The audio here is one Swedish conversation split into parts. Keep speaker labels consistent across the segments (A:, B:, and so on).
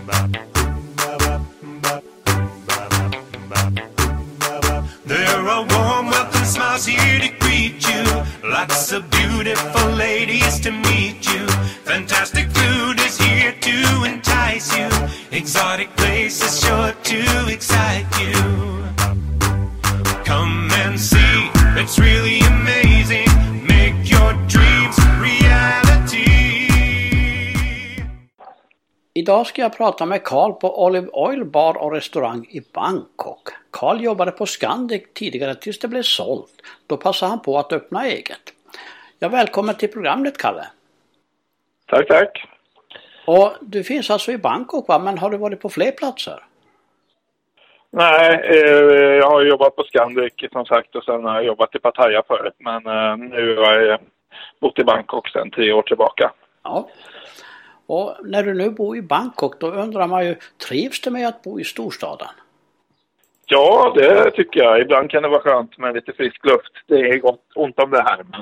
A: There are warm welcome smiles here to greet you. Lots of beautiful ladies to meet you. Fantastic food is here to entice you. Exotic places sure to excite you. Come and see, it's really amazing. Make your dreams reality.
B: Idag ska jag prata med Carl på Olive Oil bar och restaurang i Bangkok. Carl jobbade på Scandic tidigare tills det blev sålt. Då passade han på att öppna eget. Jag välkommen till programmet, Kalle.
C: Tack, tack.
B: Och du finns alltså i Bangkok, va? Men har du varit på fler platser?
C: Nej, jag har jobbat på Scandic som sagt och sen har jag jobbat i Pattaya förut. Men nu har jag bott i Bangkok sedan 10 år tillbaka.
B: Ja. Och när du nu bor i Bangkok, då undrar man ju, trivs du med att bo i storstaden?
C: Ja, det tycker jag. Ibland kan det vara skönt med lite frisk luft. Det är gott, ont om det här.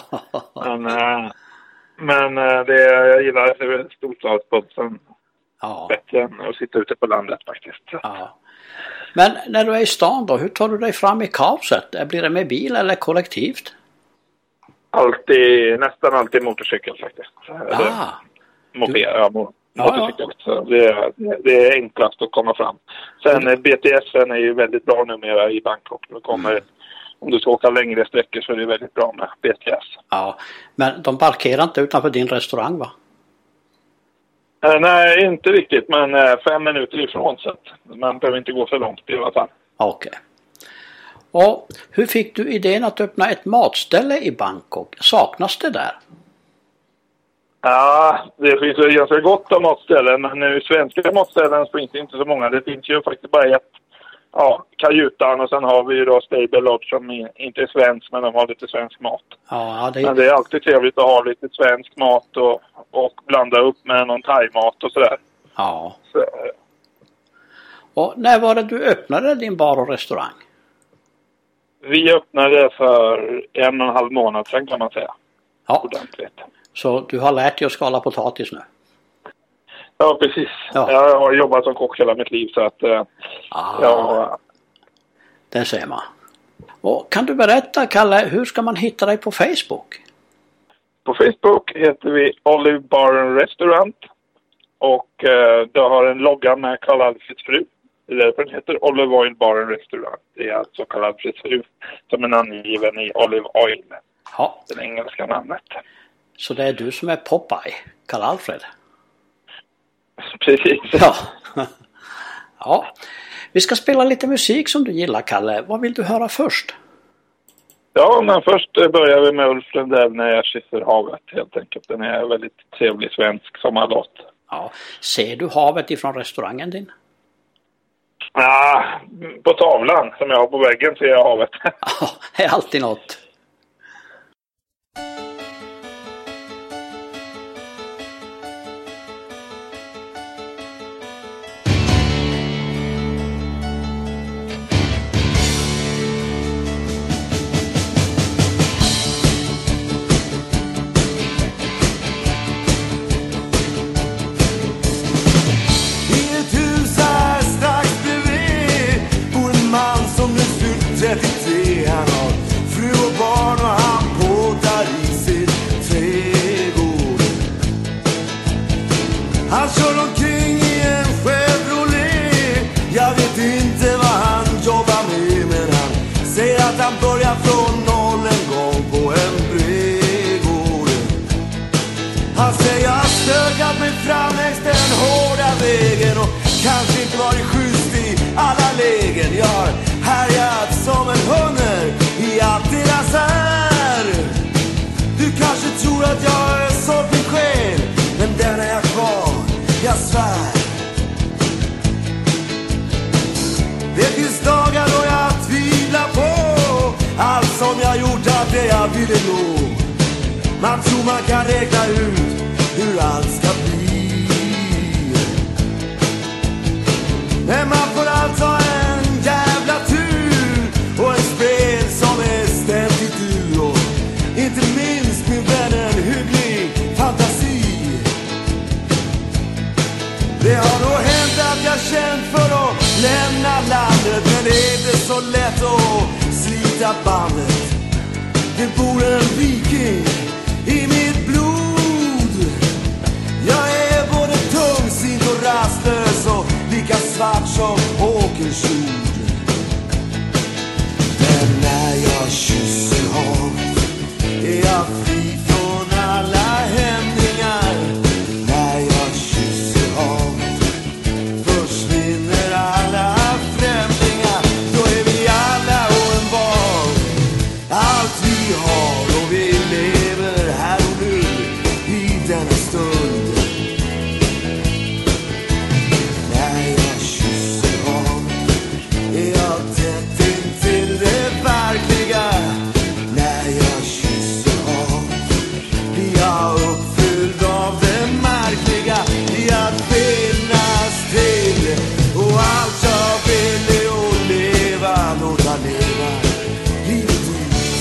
C: Men jag gillar storstadspulsen bättre än att sitta ute på landet faktiskt.
B: Ja. Men när du är i stan då, hur tar du dig fram i kaoset? Blir det med bil eller kollektivt?
C: Nästan alltid motorcykel faktiskt. Motorcykel. Så det är enklast att komma fram. Sen BTSen är ju väldigt bra numera i Bangkok. Om du ska åka längre sträckor så är det väldigt bra med BTS.
B: Ja, men de parkerar inte utanför din restaurang, va?
C: Nej, inte riktigt, men 5 minuter ifrån så att man behöver inte gå så långt i alla fall.
B: Okej. Och hur fick du idén att öppna ett matställe i Bangkok? Saknas det där?
C: Ja, det finns ju ganska gott om matställen, men nu svenska matställen finns inte så många. Det finns ju faktiskt bara ett, Kajutan, och sen har vi ju då Stable Lodge som inte är svensk, men de har lite svensk mat. Ja, Men det är alltid trevligt att ha lite svensk mat och blanda upp med någon thai-mat och sådär.
B: Ja. Och när var det du öppnade din bar och restaurang?
C: Vi öppnade för 1,5 månad sedan kan man säga.
B: Ja.
C: Ordentligt.
B: Så du har lärt dig att skala potatis nu?
C: Ja, precis. Ja. Jag har jobbat som kock hela mitt liv så att
B: det ser man. Och kan du berätta, Kalle, hur ska man hitta dig på Facebook?
C: På Facebook heter vi Olive Bar and Restaurant och du har en logga med Karl Alfreds fru. Det är därför den heter Olive Oil Bar and Restaurant. Det är alltså Karl Alfreds fru som är angiven i Olive Oil. Ja. Det engelska namnet.
B: Så det är du som är Popeye, Karl Alfred?
C: Precis.
B: Ja. Ja. Vi ska spela lite musik som du gillar, Kalle. Vad vill du höra först?
C: Ja, men först börjar vi med Ulf Lundell när jag kysser havet helt enkelt. Den är väldigt trevlig svensk sommarlåt.
B: Ja. Ser du havet ifrån restaurangen din?
C: Ja, på tavlan som jag har på väggen ser jag havet.
B: Ja, det är alltid något.
D: Han har fru och barn och han båtar i sin trädgård. Han kör omkring i en Chevrolet. Jag vet inte vad han jobbar med, men han säger att han börjar från noll en gång på en brädgård. Han säger jag har stökat mig fram längs den hårda vägen och kanske inte varit schysst i alla lägen. Jag har härjat som en hunger i allt deras här. Du kanske tror att jag är sålt min själ, men den är jag kvar, jag svär. Det finns dagar då jag tvivlar på allt som jag gjort, allt det jag ville nå. Man tror man kan räkna ut hur allt ska bli, men man får alltså en jävla tur och en spel som är ständigt ur. Och inte minst min vän en hygglig fantasi. Det har nog hänt känd för att lämna landet, men det är inte så lätt att slita bandet. Det bor en viking i mitt blod. Jag är både tungsint och rastlös och lika svart som åkerjord. Men när jag kysser havet är jag fri från alla hämningar. När jag kysser havet försvinner alla främlingar. Då är vi alla och en var, allt vi har, och vi lever här och nu i denna stund. När jag kysser havet är jag tätt intill det verkliga. När jag kysser havet blir jag uppfylld av det märkliga i att finnas till. Och allt jag vill är att leva, låta leva livet ut.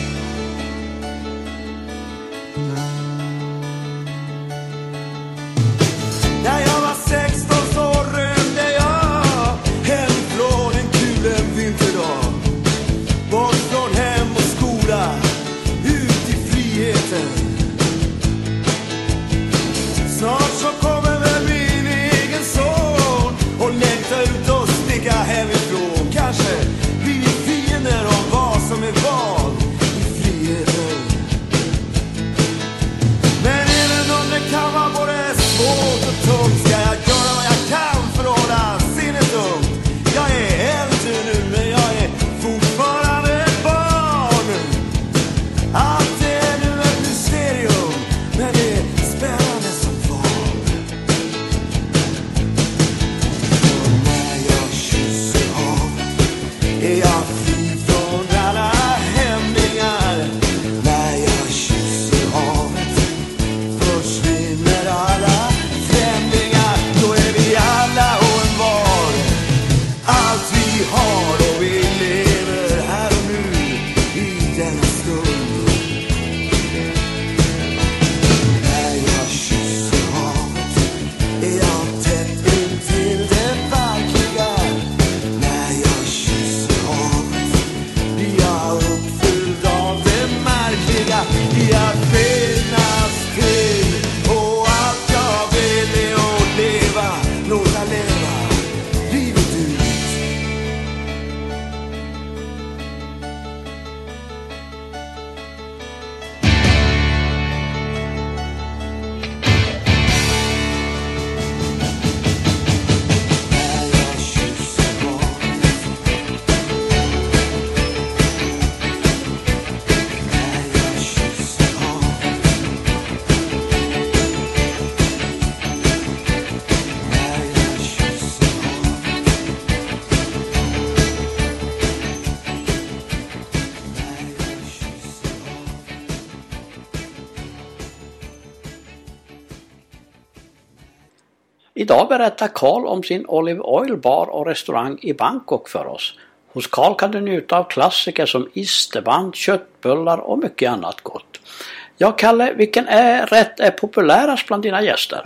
D: När jag var 16 så rymde jag hemifrån en kulen vinterdag. Bort från hem och skola, ut i friheten. Snart så kommer väl min egen son och längta ut och sticka hemifrån. Kanske blir vi fiender om vad som är vad i friheten. Men även om det kan vara både svårt och tungt, ska jag göra vad jag kan för att hålla sinnet ungt. Jag är äldre nu, men jag är fortfarande ett barn. Allt är nu ett mysterium, men det är spännande som fan. Och när jag kysser havet är jag fri från alla hämningar. När jag kysser havet försvinner alla främlingar. Då är vi alla och en var, allt vi har, och vi lever här och nu i denna stund. När jag kysser havet är jag tätt intill det verkliga. När jag kysser havet blir jag uppfylld av det märkliga i att finnas till. Och allt jag vill är att leva, låta leva livet ut. När jag kysser havet, när jag kysser havet, när jag kysser
B: Idag berättar Carl om sin Olive Oil bar och restaurang i Bangkok för oss. Hos Carl kan du njuta av klassiker som isterband, köttbullar och mycket annat gott. Ja, Kalle, vilken rätt är populärast bland dina gäster?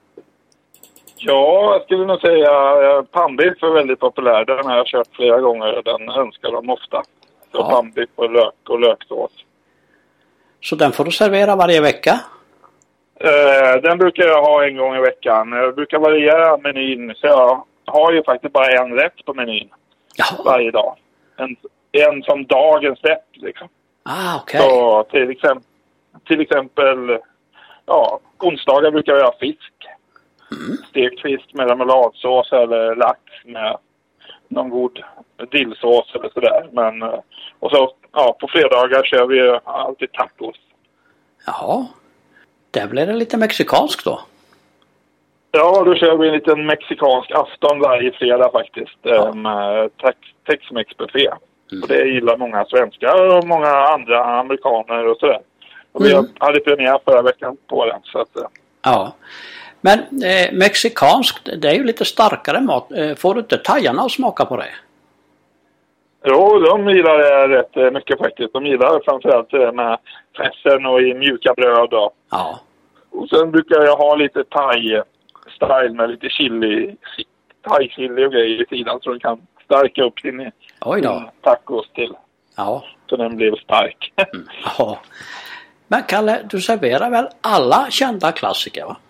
C: Ja, jag skulle nog säga pannbiff är väldigt populär. Den har jag kört flera gånger och den önskar de ofta. Så
B: Ja.
C: pannbiff och lök och löksås.
B: Så den får du servera varje vecka?
C: Den brukar jag ha en gång i veckan. Jag brukar variera menyn, så jag har ju faktiskt bara en rätt på menyn
B: Ja.
C: varje dag. En som dagens rätt liksom.
B: Okej.
C: Så till exempel ja, onsdagar brukar jag ha fisk. Stekt fisk med remouladsås eller lax med någon god dillsås eller sådär. Men, och så ja, på fredagar kör vi alltid tacos.
B: Jaha. Där blir det lite mexikanskt då.
C: Ja, då kör vi en liten mexikansk afton varje fredag faktiskt. Med Tex-Mex-buffé. Och det gillar många svenskar och många andra amerikaner och sådär. Och vi hade premiär förra veckan på den. Så att,
B: Ja. Men mexikanskt, det är ju lite starkare mat. Får du inte thajarna att smaka på det?
C: Jo, de gillar det rätt mycket faktiskt. De gillar framförallt det med fässen och i mjuka bröd.
B: Ja.
C: Och sen brukar jag ha lite thai-style med lite chili thai-chili och grejer i sidan så den kan stärka upp sin tacos till.
B: Ja.
C: Så den blev stark.
B: Ja. Men Kalle, du serverar väl alla kända klassiker, va?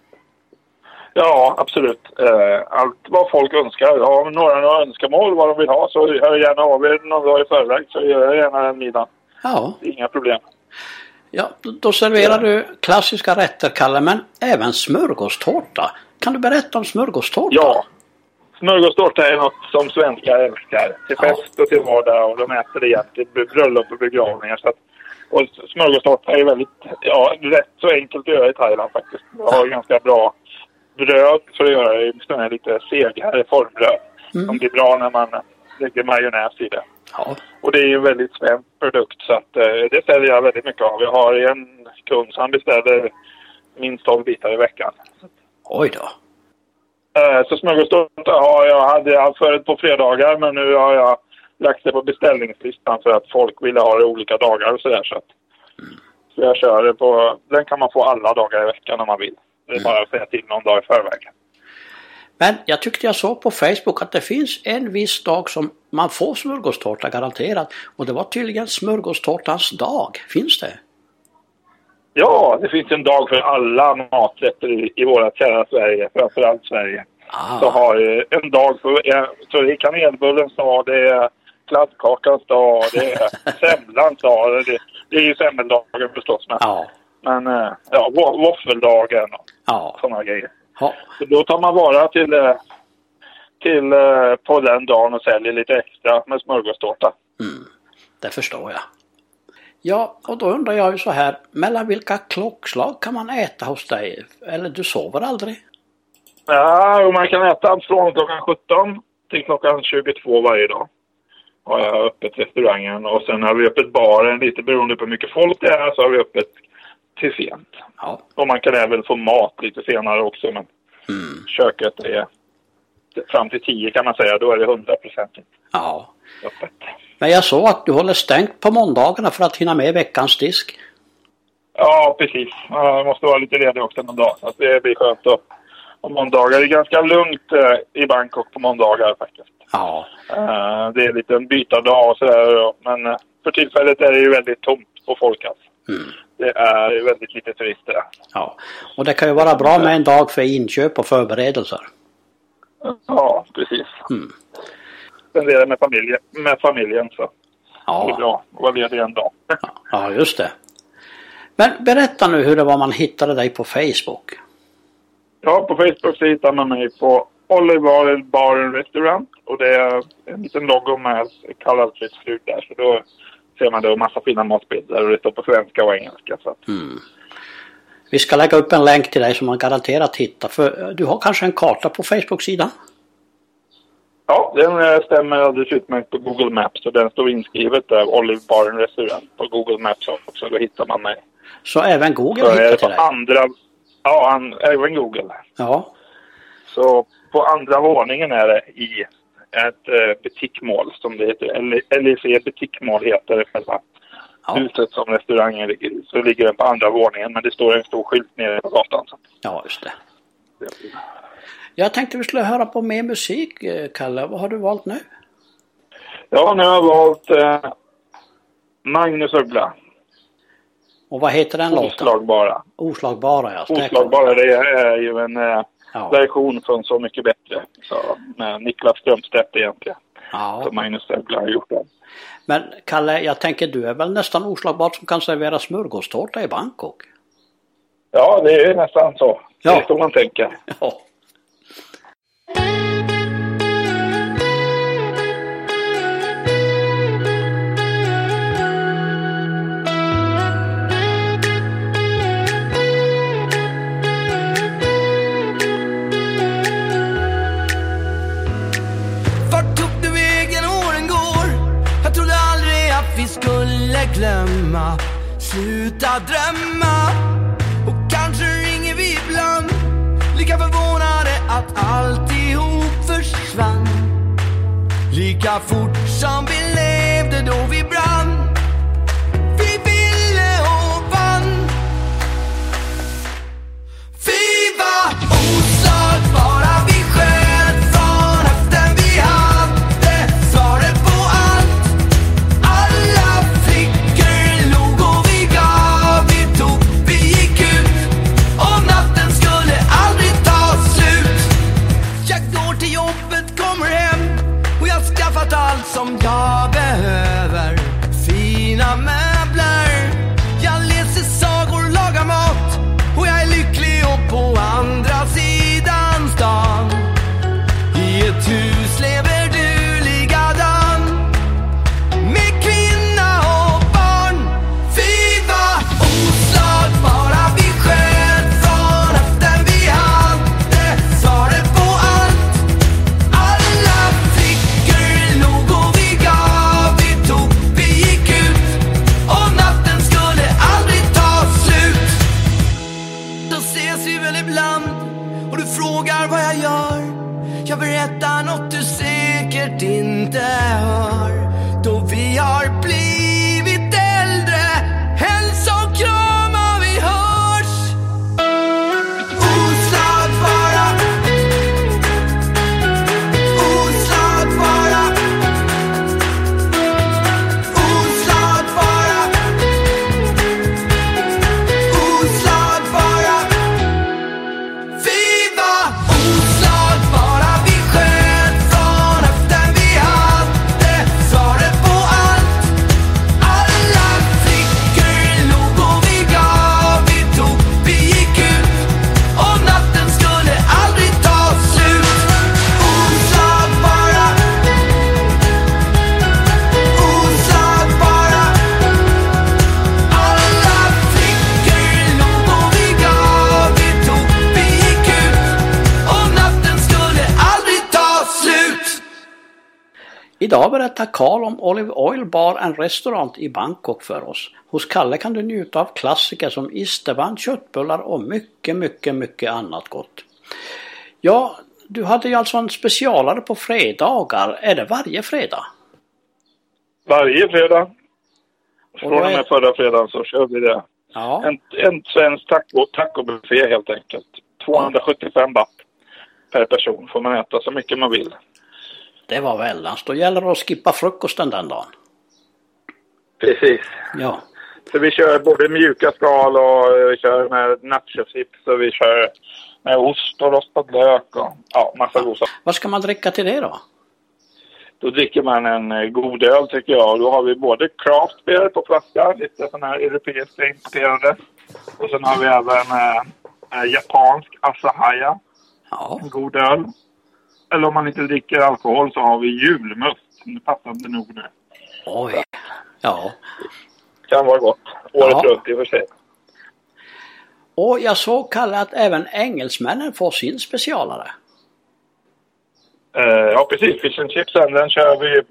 C: Ja, absolut. Allt vad folk önskar. Har några önskemål vad de vill ha så hör jag gärna av er någon dag i förväg så gör jag gärna den middagen.
B: Ja.
C: Inga problem.
B: Ja, då serverar du klassiska rätter, Kalle, men även smörgåstårta. Kan du berätta om smörgåstårta?
C: Ja, smörgåstårta är något som svenskar älskar. Till fest och till vardag och de äter det igen till bröllop och begravningar. Så att, och smörgåstårta är väldigt, rätt så enkelt att göra i Thailand faktiskt. Jag har ganska bra bröd för att göra det lite segare formbröd. Som blir bra när man lägger majonnäs i det.
B: Ja.
C: Och det är ju en väldigt svensk produkt så att det säljer jag väldigt mycket av. Jag har en kund som beställer minst 12 bitar i veckan.
B: Oj då.
C: Så smörgåstårta hade jag förut på fredagar men nu har jag lagt det på beställningslistan för att folk vill ha det olika dagar och sådär. Så jag kör det på, den kan man få alla dagar i veckan om man vill. Det är bara att säga till någon dag i förväg.
B: Men jag tyckte jag såg på Facebook att det finns en viss dag som man får smörgåstårta garanterat. Och det var tydligen smörgåstårtans dag. Finns det?
C: Ja, det finns en dag för alla maträtter i våra kära Sverige. Framförallt Sverige. Så har en dag så det är kanelbullens dag, det är kladdkakans dag, det är semlans dag. Det är ju semmeldagen förstås. Men våffeldagen och sådana grejer. Ja. Så då tar man vara till på den dagen och säljer lite extra med smörgåstårta.
B: Det förstår jag. Ja, och då undrar jag ju så här, mellan vilka klockslag kan man äta hos dig? Eller du sover aldrig?
C: Ja, och man kan äta från klockan 17 till klockan 22 varje dag. Har jag öppet restaurangen och sen har vi öppet baren, lite beroende på hur mycket folk det är så har vi öppet till sent. Ja. Och man kan även få mat lite senare också, men köket är fram till 10 kan man säga, då är det 100%.
B: Ja.
C: Öppet.
B: Men jag såg att du håller stängt på måndagarna för att hinna med veckans disk.
C: Ja, precis. Jag måste vara lite ledig också någon dag, så att det blir skönt att och måndagar är ganska lugnt i Bangkok på måndagar faktiskt.
B: Ja.
C: Det är lite en bytardag och sådär. Men för tillfället är det ju väldigt tomt på folk alltså. Det är väldigt lite turister.
B: Ja, och det kan ju vara bra med en dag för inköp och förberedelser.
C: Ja, precis. Spendera med familjen så.
B: Ja.
C: Det är bra att vara ledig en dag.
B: Ja, just det. Men berätta nu hur det var man hittade dig på Facebook.
C: Ja, på Facebook så hittar man mig på Olive Oil Bar and Restaurant. Och det är en liten logo med kallad flygflug där. Så då ser man då en massa fina matbilder och det står på svenska och engelska. Så.
B: Vi ska lägga upp en länk till dig som man garanterat hittar. För du har kanske en karta på Facebook-sidan?
C: Ja, den stämmer alldeles utmärkt på Google Maps. Och den står inskrivet där, Olive Bar and Restaurant på Google Maps också. Då hittar man mig.
B: Så även Google hittar till dig?
C: Även Google.
B: Ja.
C: Så på andra våningen är det i ett butikmål som det heter. LEC butikmål heter det själva huset som restaurangen ligger i. Så ligger den på andra våningen men det står en stor skylt nere på gatan. Så.
B: Ja, just det. Jag tänkte vi skulle höra på mer musik, Kalle. Vad har du valt nu?
C: Ja, nu har jag valt Magnus Uggla.
B: Och vad heter den låten?
C: Oslagbara.
B: Oslagbara, ja.
C: Oslagbara, det är ju en version från Så mycket bättre. Så, med Niklas Strömstedt egentligen. Ja. Så Magnus Uggla har gjort den.
B: Men Kalle, jag tänker du är väl nästan oslagbar som kan servera smörgåstårta i Bangkok?
C: Ja, det är nästan så. Ja. Det är så man tänker.
B: Ja.
D: Glömma, sluta drömma. Och kanske ringer vi ibland, lika förvånade att alltihop försvann. Lika fort som vi levde då vi brann. Vi ville och vann. Vi var oslagbara, vi sköt från som jag behöver. Fina möbler. Jag läser sagor, lagar mat. Och jag är lycklig och på andra sidan stan. I ett hus lever du likadan. Med kvinna och barn. Fy vad oslagbara vi sköt från höften vi hade. Svaret på allt. Alla flickor låg och vi gav. Vi tog, vi gick ut. Och natten skulle aldrig ta slut. Då ses vi väl ibland. Och du frågar vad jag gör. Jag berättar något du säkert inte hör. Då vi har blivit äldre. Hälsa och krama vi hörs. Oslagbara. Oslagbara. Oslagbara. Oslagbara. Vi var oslagbara. Vi sköt från höften vi hade. Svaret på allt. Alla flickor låg och vi gav. Vi tog, vi gick ut. Och natten skulle aldrig ta slut. Oslagbara. Oslagbara. Alla flickor låg och vi gav. Vi tog, vi gick ut. Och natten skulle aldrig ta slut.
B: Idag berättar Carl om Olive Oil Bar, en restaurang i Bangkok för oss. Hos Kalle kan du njuta av klassiker som isterband, köttbullar och mycket annat gott. Ja, du hade ju alltså en specialare på fredagar. Är det varje fredag?
C: Varje fredag.
B: Och
C: Från
B: då
C: och med förra fredagen så kör vi det.
B: Ja,
C: En svensk tacobuffé helt enkelt. 275 baht per person får man äta så mycket man vill.
B: det var väldans. Då gäller det att skippa frukosten den dagen.
C: Precis.
B: Ja,
C: Så vi kör både mjuka skal och vi kör med nachochips och vi kör med ost och rostad lök och massa goda.
B: vad ska man dricka till det då?
C: Då dricker man en god öl tycker jag. Och då har vi både craft beer på flaska, lite sån här europeiska importerade. Och sen har vi även japansk Asahaya,
B: Ja,
C: en god öl. Eller om man inte dricker alkohol så har vi julmust. Det passar inte nog nu.
B: oj. Ja,
C: Kan vara gott. Året
B: Ja.
C: runt i och för sig.
B: och jag såg Kalle att även engelsmännen får sin specialare.
C: Ja, precis. Fish and chipsen, den kör vi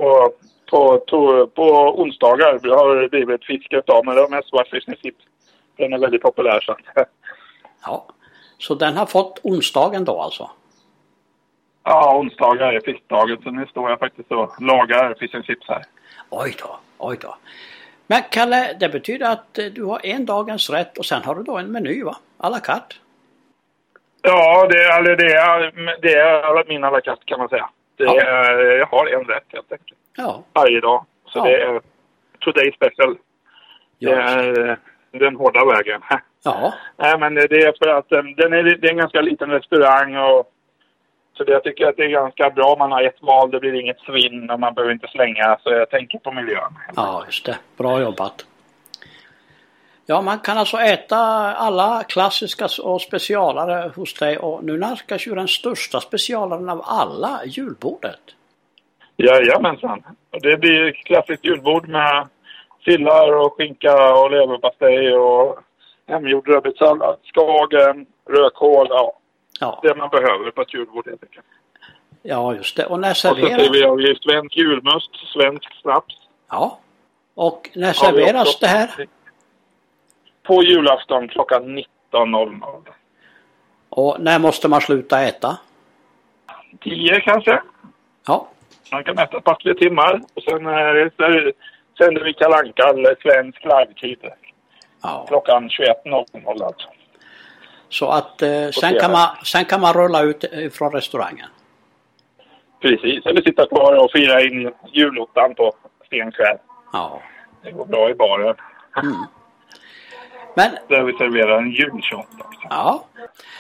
C: på onsdagar. Vi har blivit fisket av, men det är mest svart fish and chips. Den är väldigt populär. Så.
B: Ja, så den har fått onsdagen då alltså?
C: Ja, onsdagar är fiskdagen. Så nu står jag faktiskt och lagar fish and chips här.
B: Oj då. Men Kalle, det betyder att du har en dagens rätt och sen har du då en meny va? À la carte.
C: Ja, det är min alla carte kan man säga. Jag har en rätt helt enkelt.
B: Ja.
C: Varje dag. Så
B: Ja.
C: det är today special.
B: Ja.
C: Det är den hårda vägen.
B: Ja.
C: Nej, men det är för att det är en ganska liten restaurang och så jag tycker att det är ganska bra. Man har ett val, det blir inget svinn och man behöver inte slänga. Så jag tänker på miljön.
B: Ja, just det. Bra jobbat. Ja, man kan alltså äta alla klassiska och specialare hos dig och nu närkas ju den största specialaren av alla, julbordet.
C: Jajamensan. Det blir klassiskt julbord med sillar och skinka och leverpastej och hemgjord rödbetssallad, skagen, rödkål,
B: Ja.
C: det man behöver på ett julbord helt enkelt.
B: Ja, just det. Och när
C: Och så
B: serveras...
C: ser vi ju svensk julmust, svensk snaps.
B: Ja. Och när serveras det här?
C: På julafton klockan 19.00.
B: Och när måste man sluta äta?
C: 10 kanske.
B: Ja.
C: Man kan äta ett par 3 timmar. Och sen sänder vi Kalle Anka eller svensk live-tid.
B: Ja.
C: Klockan 21.00 alltså.
B: Så att sen kan man rulla ut från restaurangen.
C: Precis, eller sitta kvar och fira in julottan på sen kväll.
B: Ja.
C: Det går bra i baren.
B: Men
C: Där vi serverar en julshot också.
B: ja.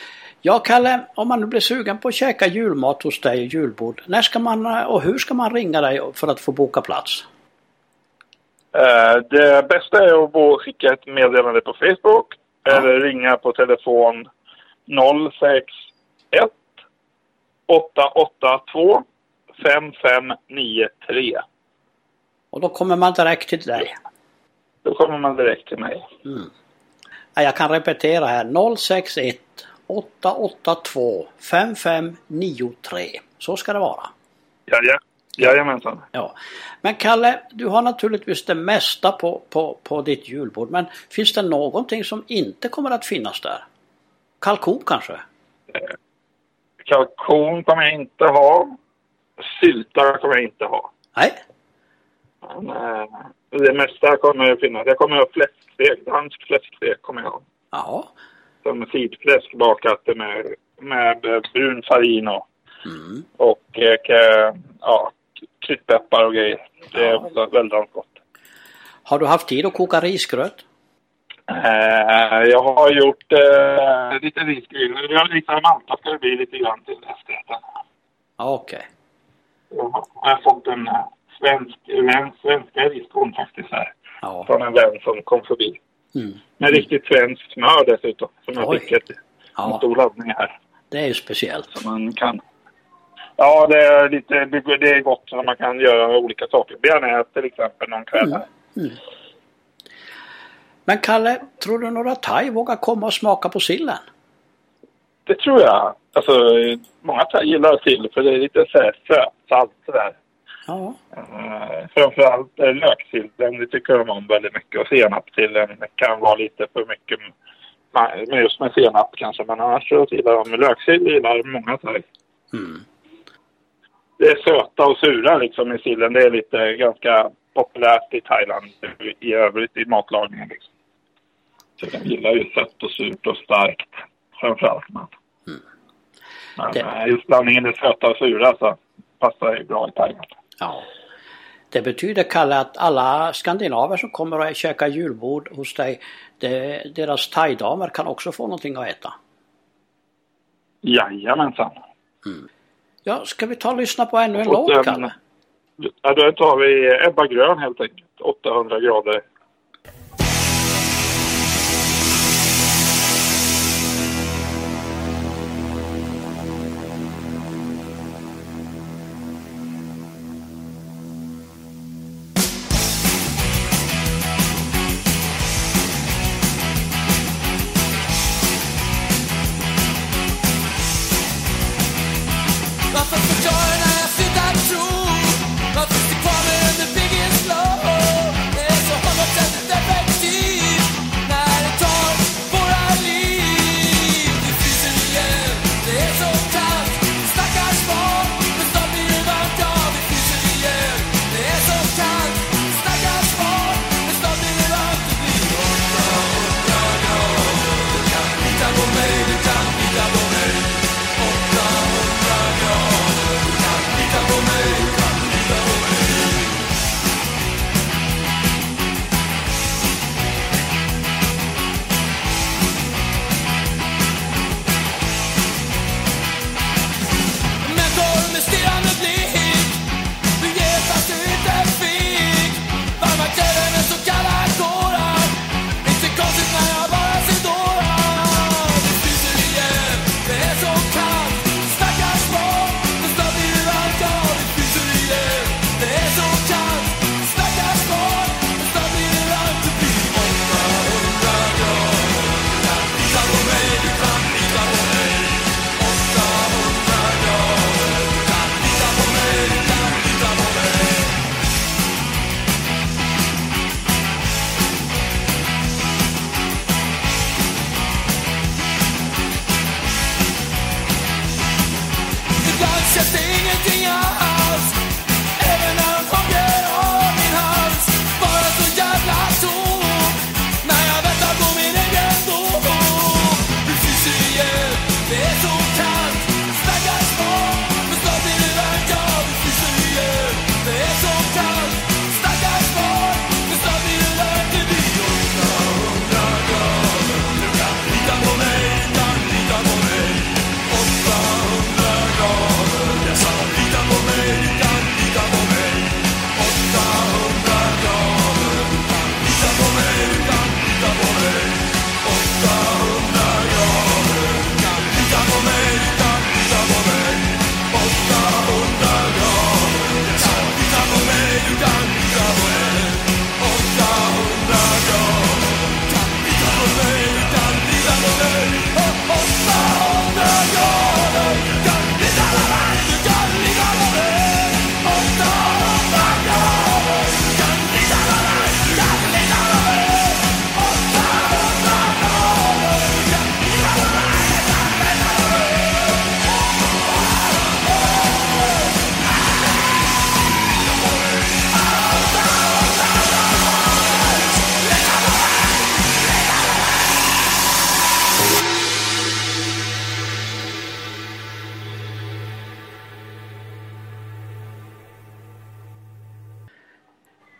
B: Ja, Kalle, om man nu blir sugen på att käka julmat hos dig i julbord, när ska man och hur ska man ringa dig för att få boka plats?
C: Det bästa är att skicka ett meddelande på Facebook eller ringa på telefon 061 882 5593.
B: Och då kommer man direkt till dig?
C: Då kommer man direkt till mig.
B: Ja, jag kan repetera här, 061 882 5593. Så ska det vara.
C: Jajamensan.
B: Ja. Men Kalle, du har naturligtvis det mesta på ditt julbord. Men finns det någonting som inte kommer att finnas där? Kalkon kanske?
C: Kalkon kommer jag inte ha. Sylta kommer jag inte ha.
B: Nej.
C: Men, det mesta kommer att finnas. Jag kommer att ha fläskstek. Dansk fläskstek kommer jag ha.
B: Ja.
C: Som sidfläsk bakat med brun farin och kryddpeppar och grejer. Det är väldigt gott.
B: Har du haft tid att koka risgröt?
C: Jag har gjort lite risgröt. Jag har lite manta ska det bli lite grann till efterrätten.
B: Okej.
C: Jag har fått en svenska riskorn faktiskt här.
B: Ja.
C: Från en vän som kom förbi. Med riktigt svensk smör dessutom. Som jag fick en stor laddning här.
B: Det är ju speciellt.
C: Så man kan... Ja, det är gott så man kan göra olika saker. Bearnaise till exempel någon kväll här.
B: Men Kalle, tror du några thai vågar komma och smaka på sillen?
C: Det tror jag. Alltså, många thai gillar sill för det är lite salt sådär.
B: Ja.
C: Framförallt löksill, det tycker de om väldigt mycket. Och senapsillen kan vara lite för mycket, just med senap kanske. Men annars så gillar de löksill, gillar många thai. Det är söta och sura liksom i sillen. Det är lite ganska populärt i Thailand i övrigt i matlagningen liksom. Så de gillar ju sött och surt och starkt framförallt. Men just blandningen är söta och sura så passar ju bra i Thailand.
B: Ja. Det betyder, Kalle, att alla skandinaver som kommer och käka julbord hos dig, deras thaidamer kan också få någonting att äta.
C: Jajamensan.
B: Ja, ska vi ta och lyssna på ännu en låt, Kalle?
C: Ja, då tar vi Ebba Grön helt enkelt. 800 grader.
E: Varför förklarar när jag slutar tro? Varför står kvar med under biggest love? Det är så 100% effektivt när det tar våra liv. Det fryser igen, det är så kallt. Stackars barn, men snart blir det varmt. Ja, det fryser igen, det är så kallt. Stackars barn, men snart blir det varmt. Det blir 100 grader. Du kan lita på mig, du kan lita på mig. 800 grader.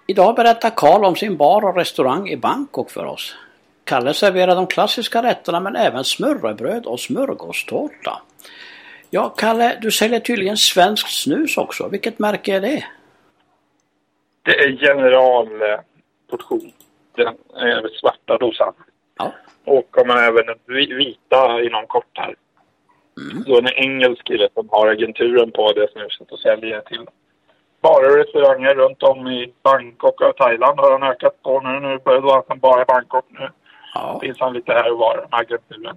B: Idag berättar Karl om sin bar och restaurang i Bangkok för oss. Kalle serverar de klassiska rätterna men även smörrebröd och smörgåstårta. Ja, Kalle, du säljer tydligen svensk snus också. Vilket märke är det?
C: Det är generalportion. Den är svarta dosan.
B: Ja.
C: Och kommer även vita inom kort här. Så en engelsk kille som har agenturen på det snuset och säljer till barer och restauranger runt om i Bangkok och Thailand har han ökat på nu. Nu börjar han bara i Bangkok nu.
B: Ja.
C: Finns han lite här och var med agenturen.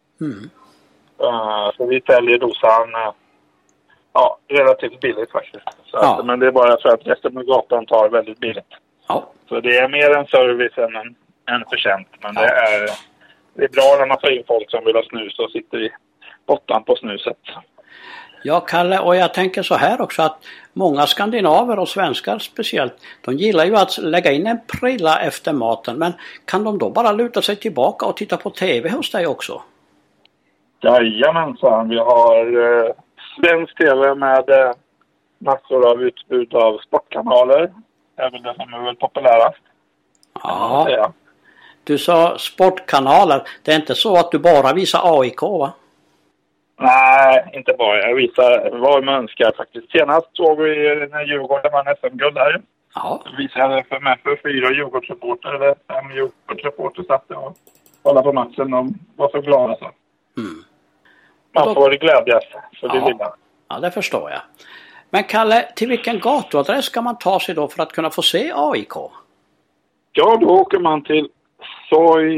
C: Så vi säljer dosan relativt billigt faktiskt. Så att, men det är bara för att resten av gatan tar väldigt billigt.
B: Ja.
C: Så det är mer en service än en förtjänst. Men det är bra när man får in folk som vill ha snus och sitter i botten på snuset.
B: Ja, Kalle, och jag tänker så här också att många skandinaver och svenskar speciellt, de gillar ju att lägga in en prilla efter maten, men kan de då bara luta sig tillbaka och titta på tv hos dig också?
C: Jajamensan, vi har svensk tv med massor av utbud av sportkanaler. Även det som är väl populärast.
B: Ja, du sa sportkanaler, det är inte så att du bara visar AIK, va?
C: Nej, inte bara. Jag visar vad man önskar faktiskt. Senast såg vi när Djurgården vann SM-guld här.
B: Ja.
C: Jag visade för 4 Djurgårdsreporter eller 5 Djurgårdsreporter satt och kollade på matchen och var så glada så. Man får glädjas för det lilla.
B: Ja, det förstår jag. Men Kalle, till vilken gatuadress ska man ta sig då för att kunna få se AIK?
C: Ja, då åker man till Soi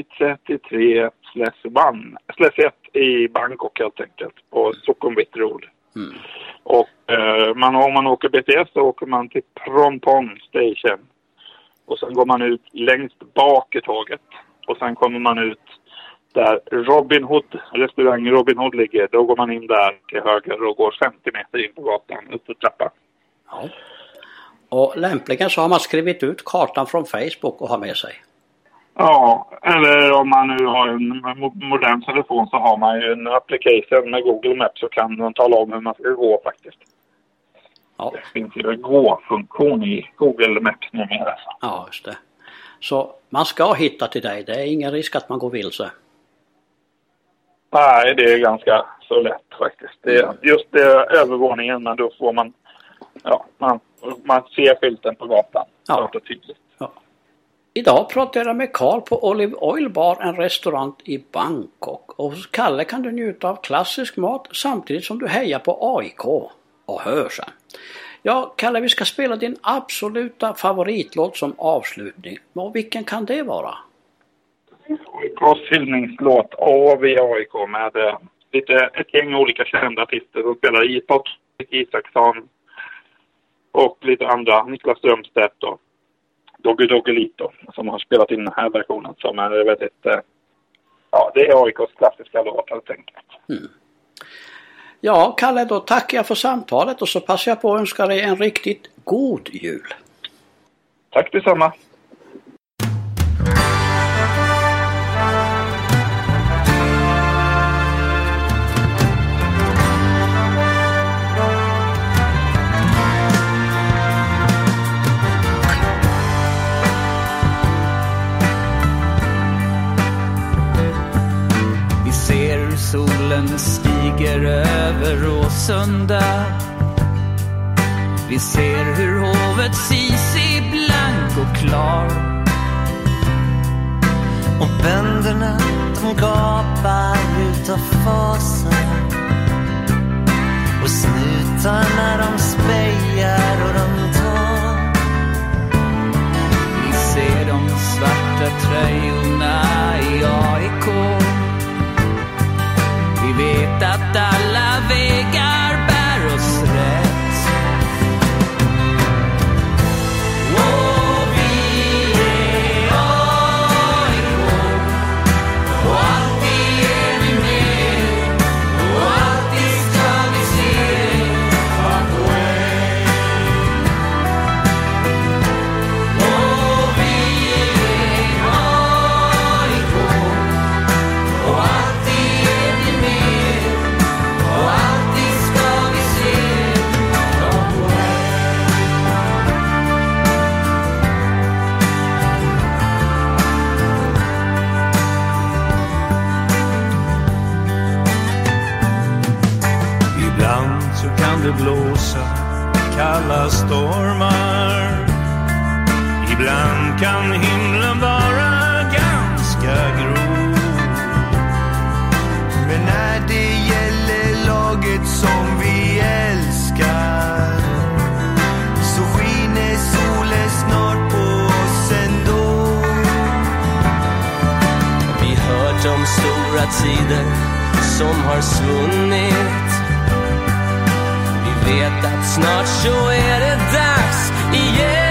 C: 33/1 i Bangkok helt enkelt, på Sukhumvit Road. Och om man åker BTS så åker man till Phrom Phong Station. Och sen går man ut längst bak i tåget. Och sen kommer man ut där restaurang Robin Hood ligger. Då går man in där till höger och går 50 meter in på gatan upp för trappan.
B: Ja. Och lämpligen så har man skrivit ut kartan från Facebook och har med sig.
C: Ja, eller om man nu har en modern telefon så har man ju en application med Google Maps så kan man tala om hur man ska gå faktiskt. Ja. Det finns ju en gå-funktion i Google Maps numera.
B: Ja, just det. Så man ska hitta till dig, det är ingen risk att man går vilse.
C: Nej, det är ganska så lätt faktiskt. Det är just det övervåningen, men då får man man ser skylten på gatan.
B: Ja. Ja. Idag pratar jag med Karl på Olive Oil Bar, en restaurang i Bangkok. Och hos Kalle kan du njuta av klassisk mat samtidigt som du hejar på AIK och hör sen. Ja, Kalle, vi ska spela din absoluta favoritlåt som avslutning. Och vilken kan det vara?
C: AIKs hyllningslåt vi AIK med ett gäng olika kända artister som spelar i Patrik Isaksson och lite andra, Niklas Strömstedt och Doggelito som har spelat in den här versionen som är väldigt, det är AIKs klassiska låt helt enkelt.
B: Ja, Kalle, då tackar jag för samtalet och så passar jag på att önska dig en riktigt god jul.
C: Tack detsamma.
F: Solen stiger över Råsunda. Vi ser hur hovet Sisi blank och klar.
G: Och bönderna de gapar utav fasen. Och snutarna de spejar och de tar.
F: Vi ser de svarta tröjorna i AIK. Vi vet att alla vägar bär oss rätt. Vi är AIK. Och alltid är vi med. Och alltid ska vi se fuck away. Vi är AIK.
A: ibland så kan det blåsa kalla stormar. Ibland kan himlen vara ganska grå.
D: Men när det gäller laget som vi älskar så skiner solen snart på oss ändå.
G: Vi hört om stora tider som har svunnit. Vi vet att snart så är det dags igen.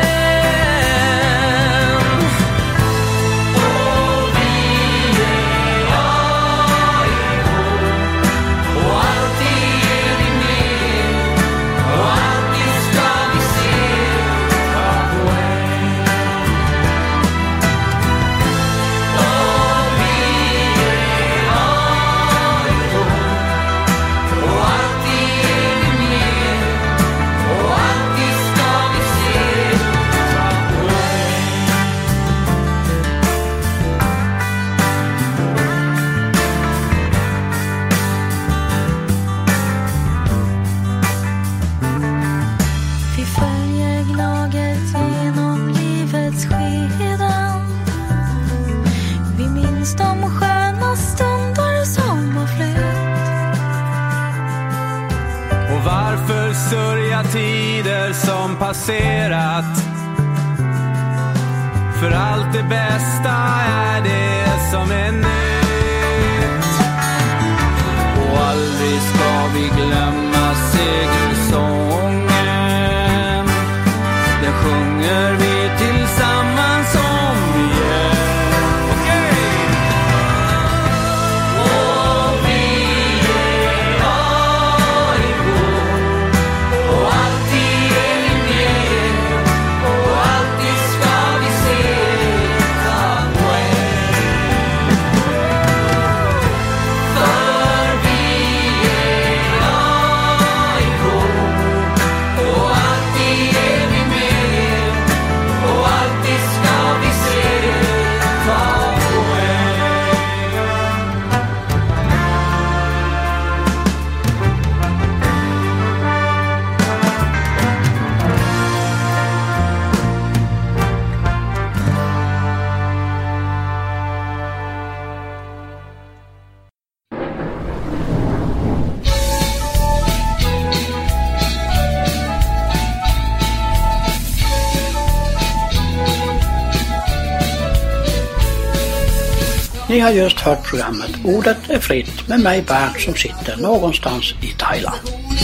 A: Sörja tider som passerat. För allt det bästa är det som är nytt. Och aldrig ska vi glömma segersången. Den sjunger vi tillsammans om igen.
B: Ni har just hört programmet Ordet är fritt med mig Bernt som sitter någonstans i Thailand.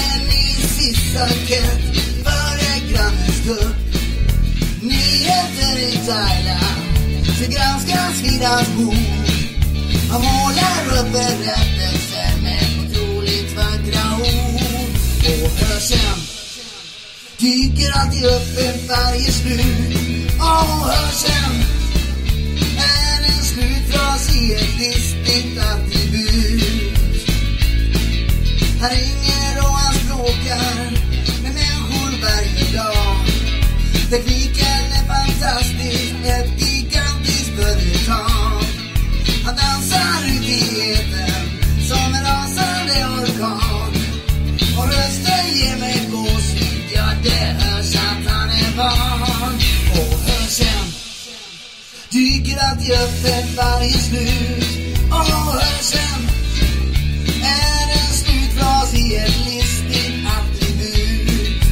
D: Nyheter i Thailand så granskas vid hans bord. Han målar upp berättelser med otroligt vackra ord. Och hörseln dyker alltid upp vid varje slut. Och hörseln är en slutfras i ett listigt attribut. Han ringer och han språkar med människor varje dag. Tekniken är fantastisk, ett gigantiskt företag. Han dansar ut i etern som en rasande orkan. Och rösten ger mig gåshud, ja det hörs att han är van. Och hörseln dyker alltid upp ett varje slut. Och hörseln är en slutfras i ett listigt attribut.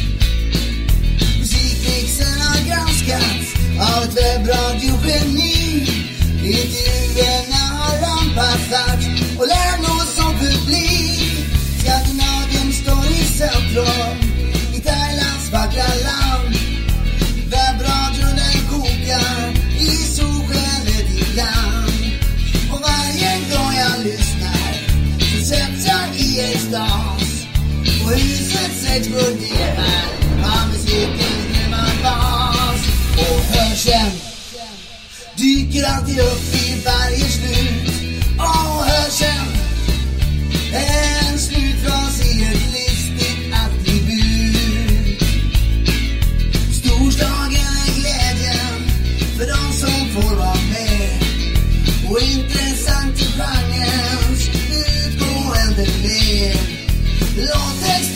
D: Musikmixen har granskats av ett webbradiogeni. Intervjuerna har anpassats och lärnås som publik. Skandinavien står i centrum i Thailands vackra land. Webbradion den kokar i solskenet ibland. Och varje gång jag lyssnar så sätts jag i extas. Och husets exploderar av musikens grymma bas. Och hörseln dyker alltid upp i varje slut. Och hörseln är en slutfras i ett listigt attribut. Storslagen är glädjen för de som får vara med. Och intressant i genrens utgående led. Låttext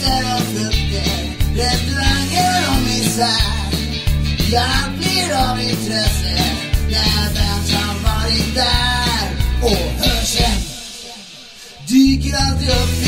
H: Jag blir av intresse när vem har varit där och hör sen dyker alltid upp